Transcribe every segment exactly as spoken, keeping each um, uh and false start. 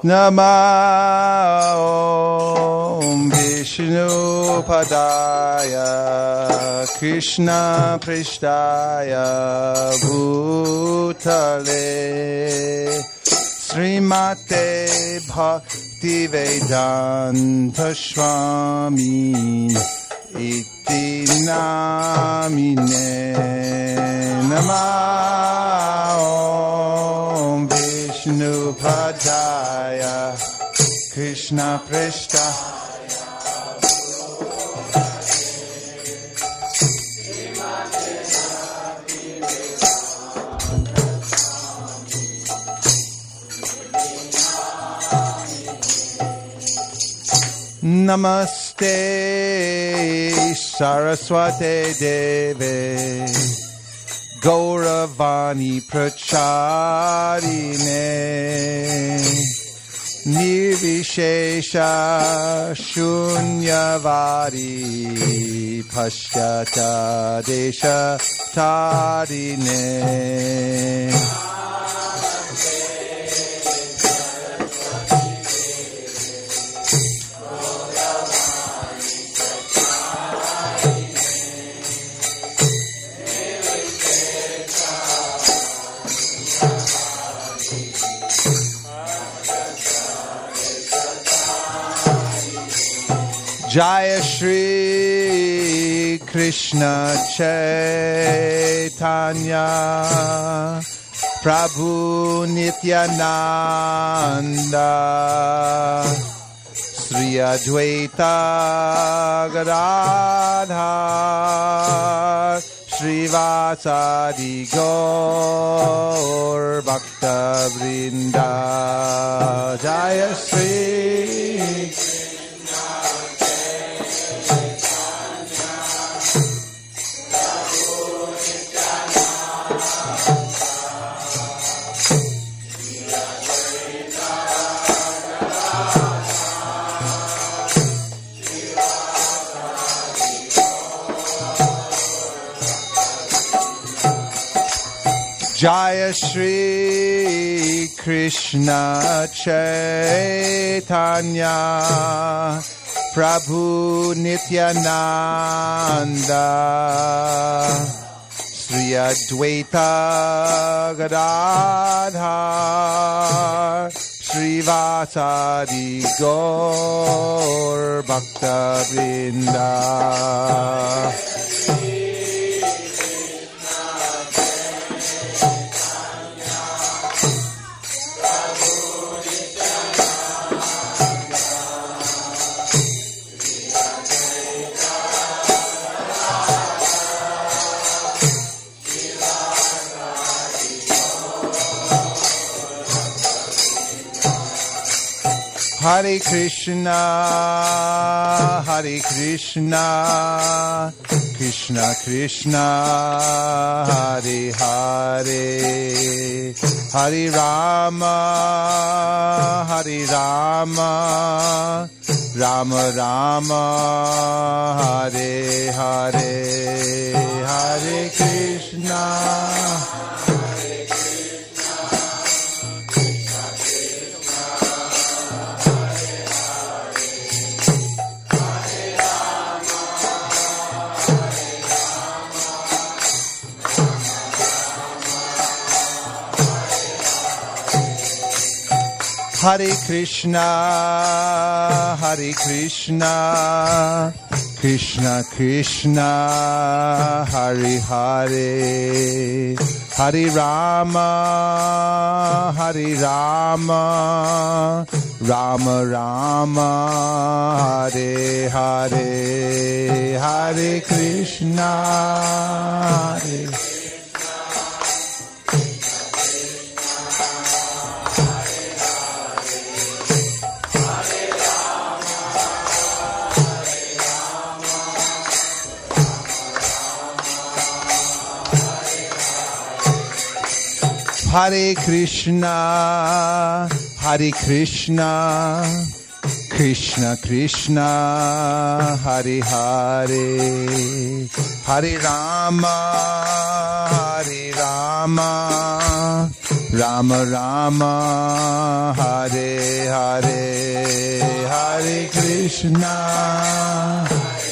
Namah Om Vishnu Padaya Krishna Prishtaya Bhutale Srimate Bhakti Vedanta Swami Iti Namine Namah Om Vishnu Padaya Krishna Prishtaya Namaste Saraswate Deve Gauravani Pracharine Nirvishesha Shunyavadi Pashyata Desha Tarine Jaya Shri Krishna Chaitanya Prabhu Nityananda Sri Advaita Gadadhar Srivasadi Gaur Bhakta Vrinda Jaya Shri Jaya Shri Krishna Chaitanya Prabhu Nityananda Sri Advaita Gadadhar Srivasadi Gaur Bhakta Vrinda Hare Krishna, Hare Krishna, Krishna Krishna, Hare Hare, Hare Rama, Hare Rama, Rama Rama, Hare Hare, Hare Krishna. Hare Krishna, Hare Krishna, Krishna Krishna, Hare Hare, Hare Rama, Hare Rama, Rama Rama, Hare Hare, Hare Krishna, Hare Hare Krishna, Hare Krishna, Krishna Krishna, Hare Hare, Hare Rama, Hare Rama, Rama Rama, Hare Hare, Hare Krishna.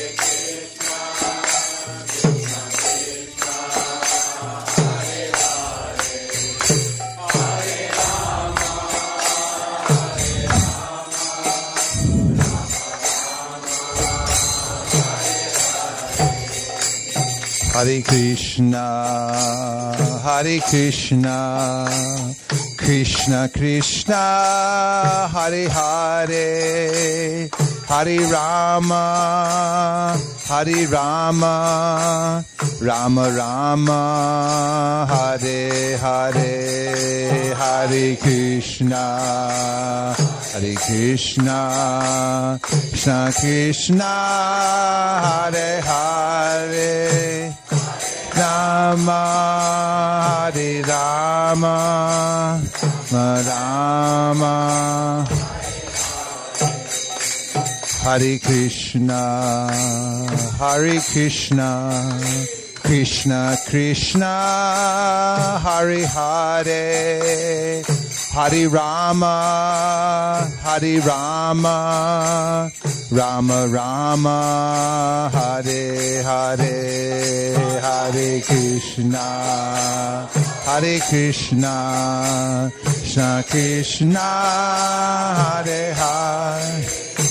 Hare Krishna, Hare Krishna, Krishna Krishna, Hare Hare, Hare Rama, Hare Rama, Rama Rama, Hare Hare, Hare Krishna, Hare Krishna, Krishna Krishna, Hare Hare, Rama, Hare Rama, Rama, Hare Krishna, Hare Krishna, Krishna Krishna, Hare Hare, Hare Rama, Hare Rama, Rama Rama, Hare Hare, Hare Krishna, Hare Krishna, Krishna Krishna, Hare Hare.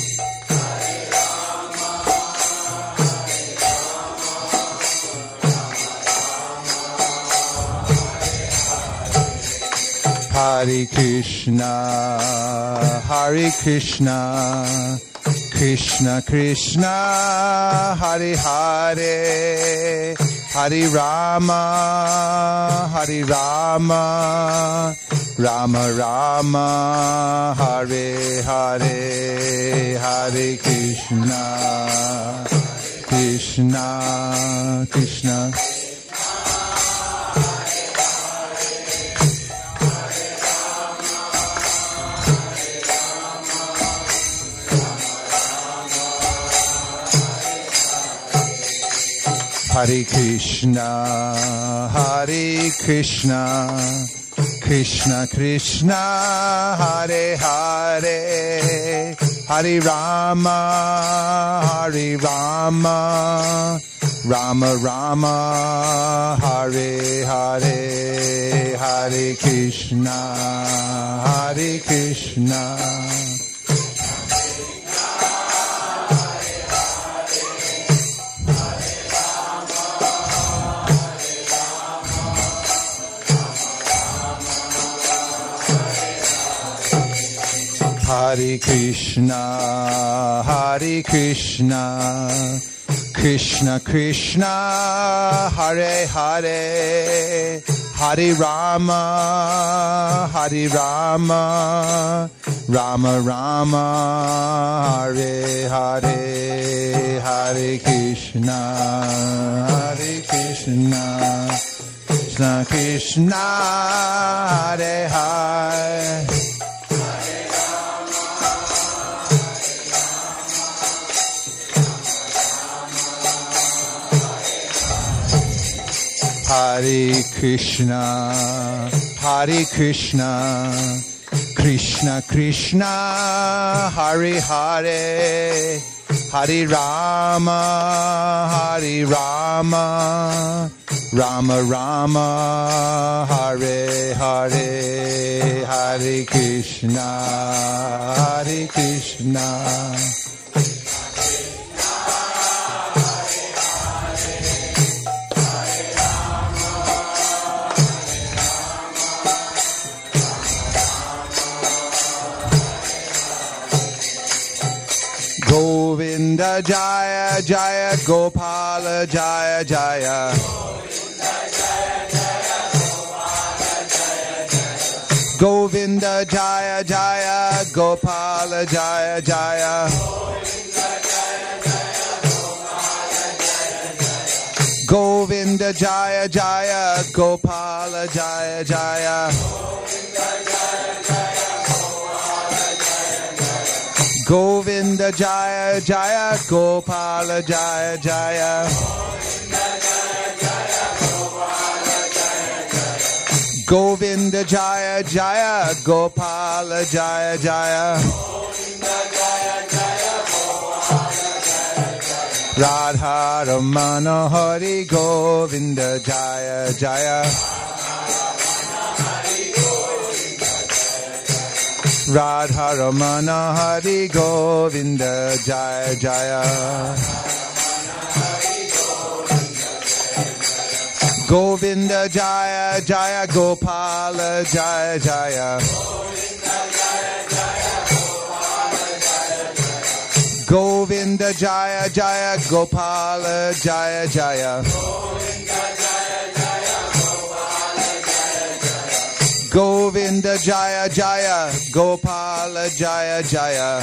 Hare Krishna, Hare Krishna, Krishna Krishna, Hare Hare, Hare Rama, Hare Rama, Rama Rama, Hare Hare, Hare Krishna, Krishna, Krishna. Hare Krishna, Hare Krishna, Krishna Krishna, Hare Hare, Hare Rama, Hare Rama, Rama Rama, Hare Hare, Hare Krishna, Hare Krishna. Hare Krishna, Hare Krishna, Krishna Krishna, Hare Hare, Hare Rama, Hare Rama, Rama Rama, Hare Hare, Hare Krishna, Hare Krishna, Krishna Krishna, Hare Hare. Hare Krishna, Hare Krishna, Krishna Krishna, Hare Hare, Hare Rama, Hare Rama, Rama Rama, Hare Hare, Hare Krishna, Hare Krishna. Govinda Jaya Jaya Gopala Jaya Jaya Govinda Jaya Jaya Gopala Jaya Jaya Govinda Jaya Jaya Gopala Jaya Jaya Govinda Jaya Jaya Gopala Jaya Jaya Govinda Jaya Jaya Gopala Jaya Jaya Radha Ramana Hari Govinda Jaya Jaya Radha Ramana Hari Govinda Jaya Jaya Govinda Jaya Jaya Gopala Jaya Jaya Govinda Jaya Jaya Gopala Jaya Jaya Govinda Jaya Jaya Gopala Jaya Jaya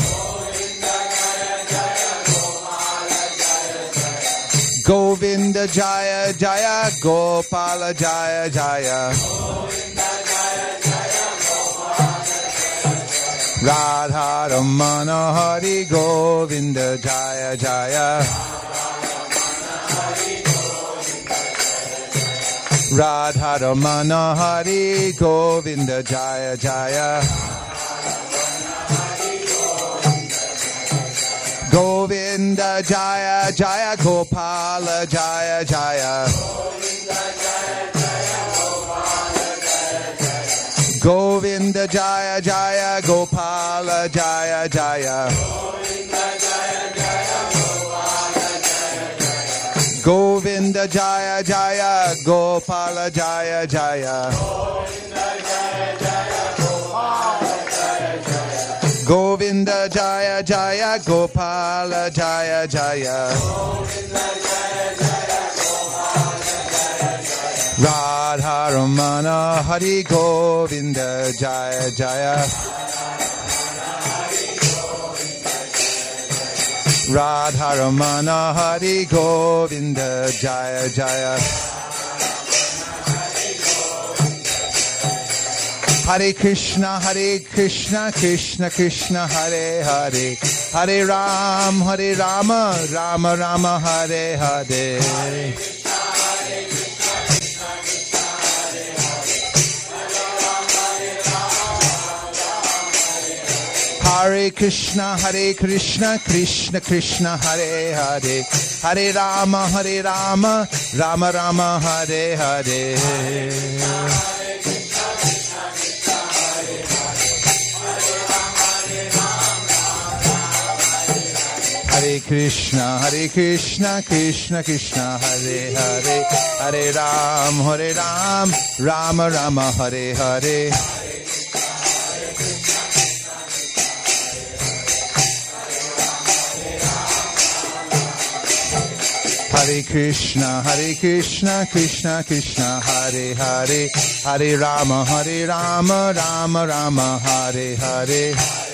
Govinda Jaya Jaya Gopala Jaya Jaya Radha Ramana Hari Govinda Jaya Jaya Radha Ramana Hari Govinda Jaya Jaya Govinda Jaya Jaya Gopala Jaya Jaya Govinda Jaya Jaya Gopala Jaya Jaya Govinda Jaya Jaya Gopala Jaya Jaya Govinda Jaya Jaya Gopala Jaya Jaya Radha Ramana Hari Govinda Jaya Jaya Radha Ramana Hari Govinda Jaya Jaya Hare Krishna Hare Krishna Krishna Krishna Hare Hare Hare Ram Hare Rama Rama Rama Hare Hare Hare Krishna Hare Krishna Krishna Krishna Hare Hare Hare Rama Hare Rama Rama Rama Hare Hare Hare Krishna Hare Krishna Krishna Krishna Hare Hare Hare Ram Hare Ram Rama Rama Hare Hare Hare Krishna Hare Krishna Krishna Krishna Hare Hare Hare Rama Hare Rama Rama Rama Hare Hare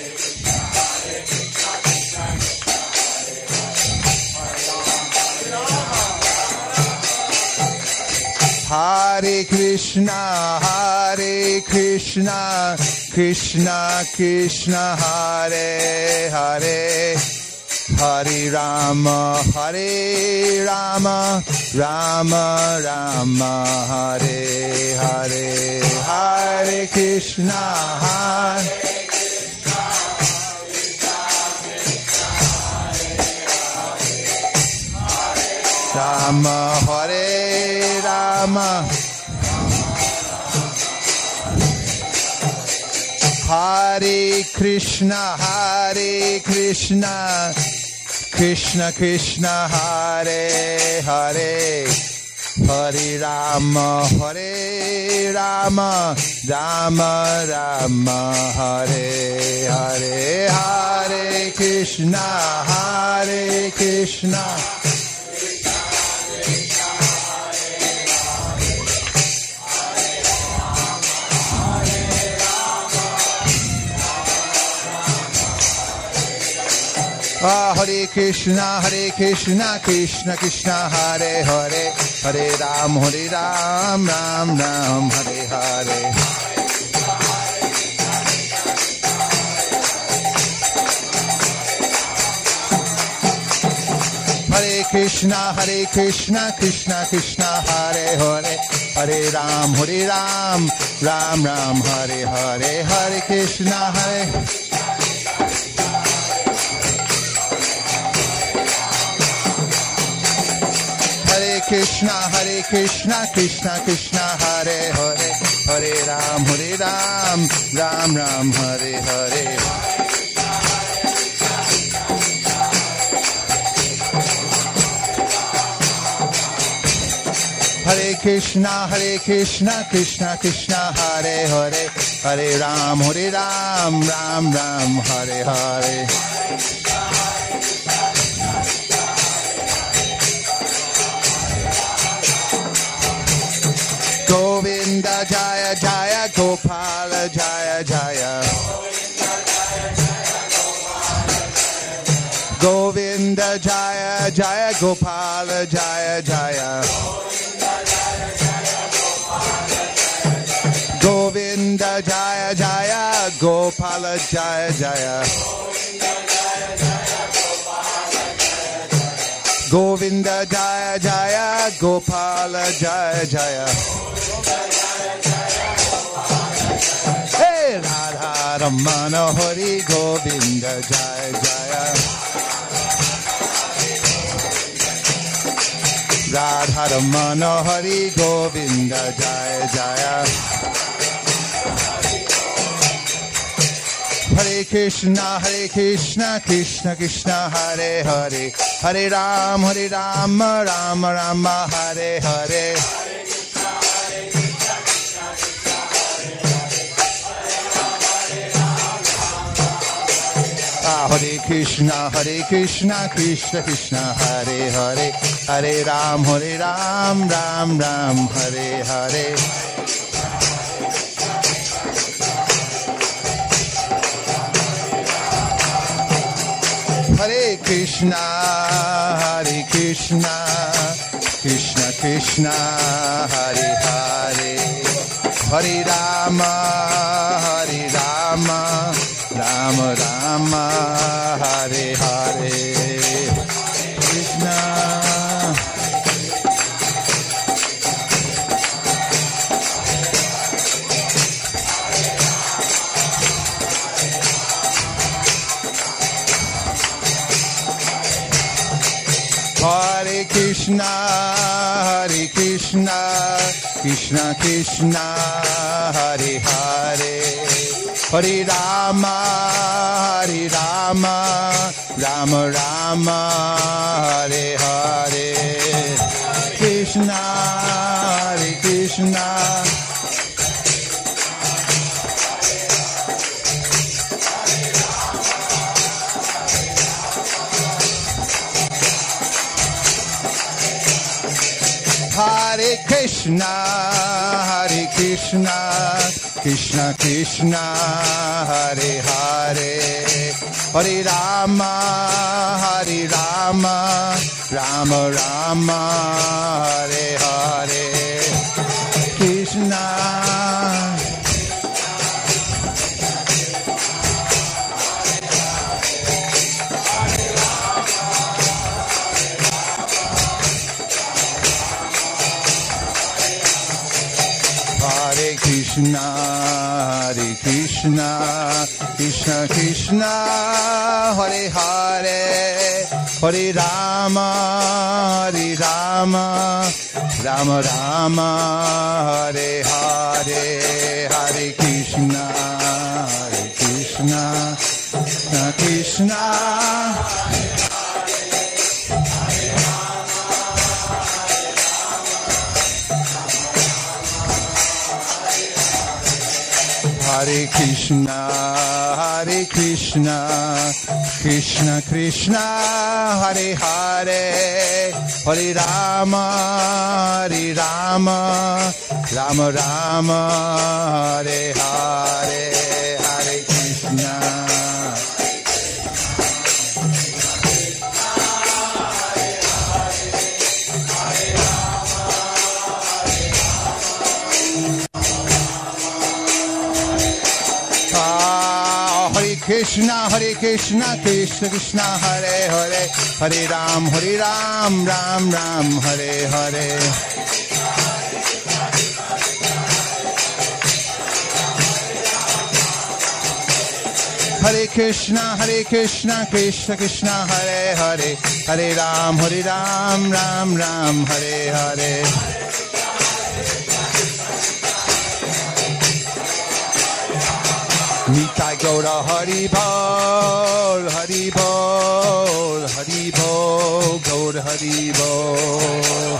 Hare Krishna Hare Krishna Krishna Krishna Hare Hare Hare Rama Hare Rama Rama Rama Hare Hare Hare Krishna Hare Rama Hare Rama Hare Krishna Hare Krishna Krishna Krishna Hare Hare Hare Rama Hare Rama Rama Rama Hare Hare Hare Krishna Hare Krishna Ah, Hare Krishna, Hare Krishna, Krishna Krishna, Hare Hare, Hare Ram, Hare Ram, Ram Ram, Hare Hare. Hare Krishna, Hare Krishna, Krishna Krishna, Hare Hare, Hare Ram, Hare Ram, Ram Ram Hare Hare Hare Krishna Hare Hare Krishna Hare Krishna Krishna Krishna Hare Hare Hare Ram Hare Ram Ram Ram Hare Hare Hare Krishna, Hare Krishna, Krishna Krishna, Hare Hare, Hare Ram, Hare Ram, Ram Ram, Hare Hare. Govinda Jaya Jaya, Gopala Jaya Jaya. Govinda Jaya Jaya, Gopala Jaya Jaya. Govinda Jaya Jaya, Gopala Jaya Jaya. Govinda Jaya Jaya, Gopala Jaya Jaya. Hey Radha Ramana Hari Govinda Jaya Jaya. Radha Ramana Hari Govinda Jaya Jaya. Hare Krishna, Hare Krishna, Krishna Krishna, Hare Hare, Hare Ram, Hare Rama, Rama Rama, Hare Hare. Ah, Hare Krishna, Hare Krishna, Krishna Krishna, Hare Hare, Hare Ram, Hare Ram, Ram Ram, Hare Hare. Hare Krishna, Hare Krishna, Krishna Krishna, Hare Hare, Hare Rama, Hare Rama, Rama Rama, Hare Hare. Krishna. Hare Krishna, Hare Krishna, Krishna Krishna, Hare Hare, Hare Rama, Hare Rama, Rama Rama, Hare Hare. Krishna, Hare Krishna. Hare Krishna, Hare Krishna, Krishna Krishna, Hare Hare, Hare Rama, Hare Rama, Rama Rama, Hare Hare. Krishna. Krishna, Hare Krishna, Krishna Krishna, Hare Hare, Hare Rama, Hare Rama, Rama Rama, Hare Hare. Hare Krishna, Hare Krishna, Krishna Krishna. Hare Krishna, Hare Krishna, Krishna Krishna, Hare Hare, Hare Rama, Hare Rama, Rama Rama, Hare Hare. Hare Krishna. Krishna, Hare Krishna, Krishna Krishna, Hare Hare, Hare Ram, Hare Ram, Ram Ram, Hare Hare. Hare Krishna, Hare Krishna, Krishna Krishna, Hare Hare, Hare Ram, Hare Ram, Ram Ram, Hare Hare. Nitai Gaura Hari Bol, Hari Bol, Hari Bol, Gaura Hari Bol.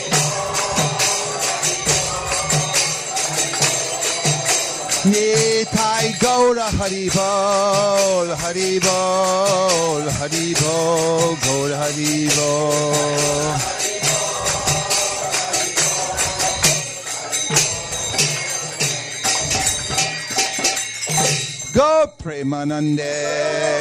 Nitai Gaura Hari Bol, Hari Bol, Hari Bol, Gaura Hari Bol. Go Premanande.